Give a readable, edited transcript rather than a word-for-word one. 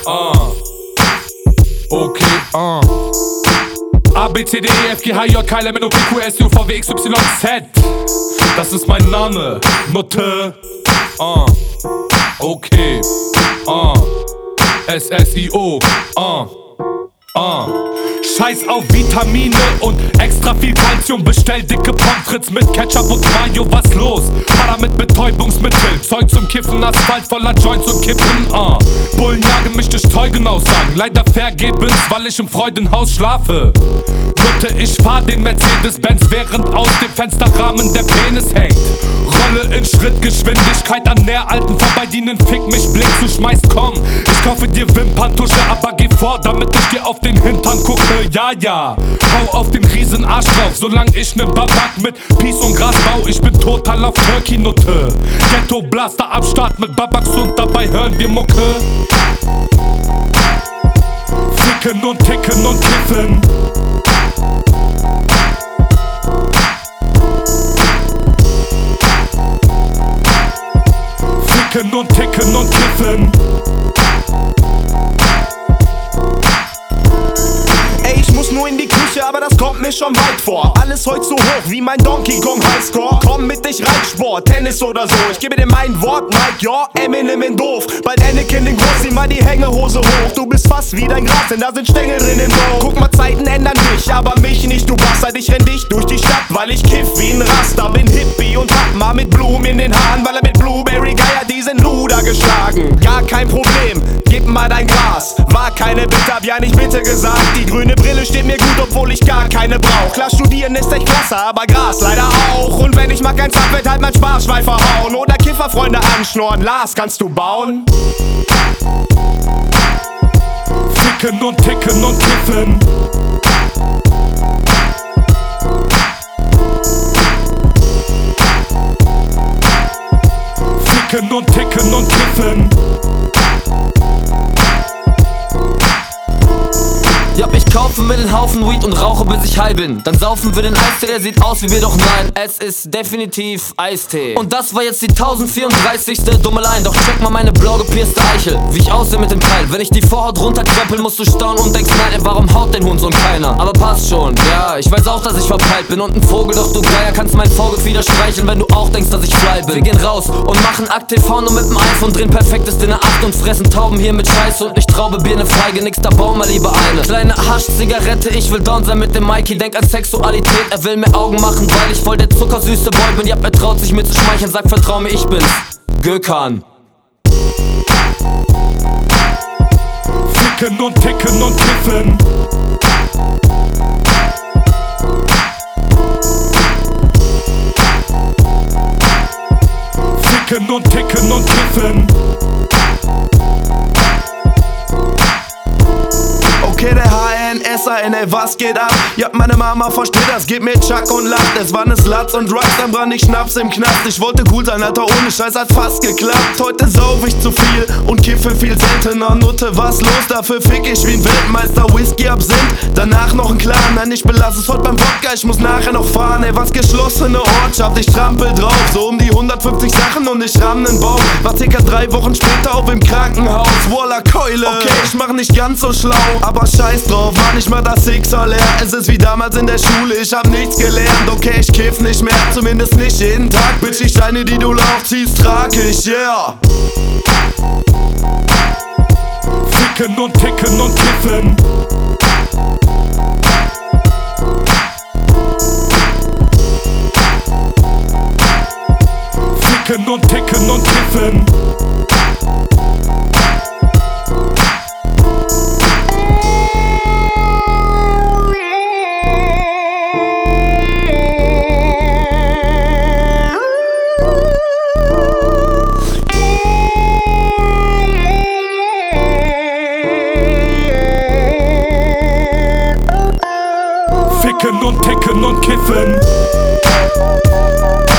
Okay, A, B, C, D, E, F, G, H, J, K, L, M, N, O, P, Q, S, U, V, W, X, Y, Z. Das ist mein Name, Nutte. Okay, S, S, I, O, Scheiß auf Vitamine und extra viel Calcium. Bestell dicke Pommes mit Ketchup und Mayo, was los? Para mit Betäubungsmittel, Zeug zum Kiffen, Asphalt voller Joints und Kippen. Bullen jagen mich durch Zeugenaussagen, leider vergebens, weil ich im Freudenhaus schlafe. Nutte, ich fahr den Mercedes-Benz, während aus dem Fensterrahmen der Penis hängt. Rolle in Schrittgeschwindigkeit an Nähralten vorbei, die nen Fick mich blind zuschmeißt. Komm, ich kaufe dir Wimperntusche, aber geh vor, damit ich dir auf den Hintern gucke. Ja, hau auf den riesen Arsch drauf, solange ich ne Babak mit Peace und Gras bau. Ich bin total auf Turkey-Nutte. Ghetto Blaster am Start mit Babaks und dabei hören wir Mucke. Ficken und ticken und kiffen. Ficken und ticken und kiffen. Ich muss nur in die Küche, aber das kommt mir schon weit vor. Alles heute so hoch wie mein Donkey Kong Highscore. Komm mit, ich Reitsport, Tennis oder so. Ich gebe dir mein Wort, Mike, ja, Eminem in doof. Bald Anakin in groß, zieh mal die Hängehose hoch. Du bist fast wie dein Gras, denn da sind Stängel drin im Bauch. Guck mal, Zeiten ändern dich, aber mich nicht, du Bastard. Ich renn dich durch die Stadt, weil ich kiff wie ein Raster. Bin Hippie und hab mal mit Blumen in den Haaren, weil er mit Blueberry Geier diesen Luder geschlagen. Gar kein Problem, gib mal dein Gras. War keine Bitte, hab ja nicht bitte gesagt. Die grüne Brille steht mir gut, obwohl ich gar keine brauch. Klar, studieren ist echt klasse, aber Gras leider auch. Und wenn ich mal keins hab, wird halt mein Sparschwein verhauen. Oder Kifferfreunde anschnorren, Lars, kannst du bauen? Ficken und ticken und kiffen. Ficken und ticken und kiffen. Ja, ich kaufe mir den Haufen Weed und rauche, bis ich high bin. Dann saufen wir den Eistee, der sieht aus wie wir, doch nein, es ist definitiv Eistee. Und das war jetzt die 1034. dumme Line. Doch check mal meine blau gepierste Eichel, wie ich aussehe mit dem Teil. Wenn ich die Vorhaut runterkrempel, musst du staunen und denkst, nein, ey, warum haut den Hurensohn keiner? Aber passt schon, ja, ich weiß auch, dass ich verpeilt bin und ein Vogel, doch du Geier kannst mein Vogelfieder streicheln, wenn du auch denkst, dass ich fly bin. Wir gehen raus und machen Akt TV nur mit dem iPhone, drehen perfektes Dinner 8 und fressen Tauben hier mit Scheiße und nicht Traube, Birne, Feige, nix, da bau mal lieber eine kleine Hasch-Zigarette, ich will down sein mit dem Mikey. Denk an Sexualität, er will mir Augen machen, weil ich voll der zuckersüße Boy bin. Ja, er traut sich mir zu schmeicheln, sagt vertrau mir, ich bin's, Gökhan. Ficken und ticken und kiffen. Ficken und ticken und kiffen. Okay, der HNSAN, ey, was geht ab? Ja, meine Mama versteht das, gib mir Chuck und lacht. Es waren es Latz und Drugs, dann brand ich Schnaps im Knast. Ich wollte cool sein, Alter, ohne Scheiß, hat fast geklappt. Heute sauf ich zu viel und kiffe viel seltener. Nutte, was los? Dafür fick ich wie ein Weltmeister, Whisky, Absinth. Danach noch ein Clan, nein, ich belasse es heute beim Wodka. Ich muss nachher noch fahren, ey, was geschlossene Ortschaft. Ich trampel drauf, so um die 150 Sachen und ich ramm nen Baum. War circa 3 Wochen später auf im Krankenhaus. Voila, Keule. Okay, ich mach nicht ganz so schlau, aber scheiß drauf, war nicht mal das Sixer leer. Es ist wie damals in der Schule, ich hab nichts gelernt. Okay, ich kiff nicht mehr, zumindest nicht jeden Tag. Bitch, die Steine, die du aufziehst, trag ich, yeah. Ficken und ticken und kiffen. Ficken und ticken und kiffen. Ficken und ticken und kiffen.